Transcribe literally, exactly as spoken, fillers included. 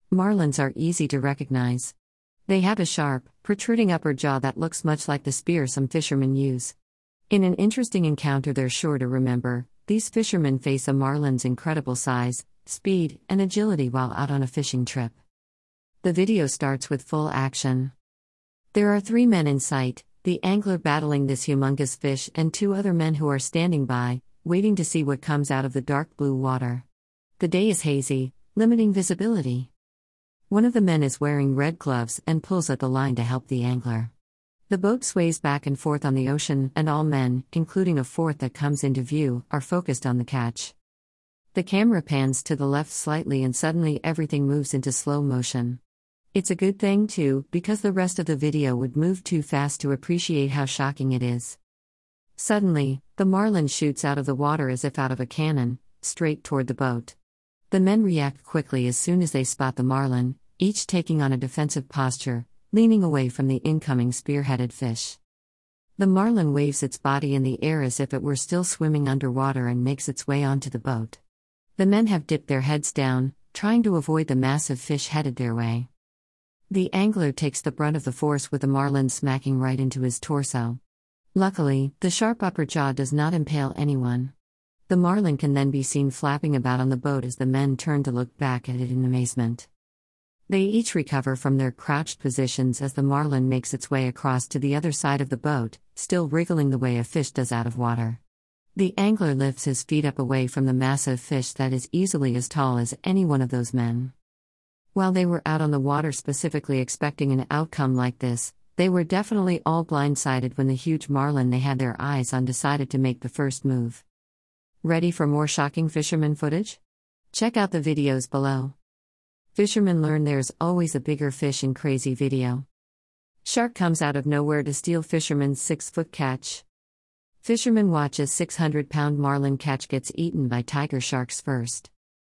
Marlins are easy to recognize. They have a sharp, protruding upper jaw that looks much like the spear some fishermen use. In an interesting encounter they're sure to remember, these fishermen face a marlin's incredible size, speed, and agility while out on a fishing trip. The video starts with full action. There are three men in sight, the angler battling this humongous fish and two other men who are standing by, waiting to see what comes out of the dark blue water. The day is hazy, limiting visibility. One of the men is wearing red gloves and pulls at the line to help the angler. The boat sways back and forth on the ocean, and all men, including a fourth that comes into view, are focused on the catch. The camera pans to the left slightly and suddenly everything moves into slow motion. It's a good thing too, because the rest of the video would move too fast to appreciate how shocking it is. Suddenly, the marlin shoots out of the water as if out of a cannon, straight toward the boat. The men react quickly as soon as they spot the marlin, each taking on a defensive posture, leaning away from the incoming spear-headed fish. The marlin waves its body in the air as if it were still swimming underwater and makes its way onto the boat. The men have dipped their heads down, trying to avoid the massive fish headed their way. The angler takes the brunt of the force with the marlin smacking right into his torso. Luckily, the sharp upper jaw does not impale anyone. The marlin can then be seen flapping about on the boat as the men turn to look back at it in amazement. They each recover from their crouched positions as the marlin makes its way across to the other side of the boat, still wriggling the way a fish does out of water. The angler lifts his feet up away from the massive fish that is easily as tall as any one of those men. While they were out on the water specifically expecting an outcome like this, they were definitely all blindsided when the huge marlin they had their eyes on decided to make the first move. Ready for more shocking fisherman footage? Check out the videos below. Fishermen learn there's always a bigger fish in crazy video. Shark comes out of nowhere to steal fisherman's six-foot catch. Fisherman watches six hundred pound marlin catch gets eaten by tiger sharks first.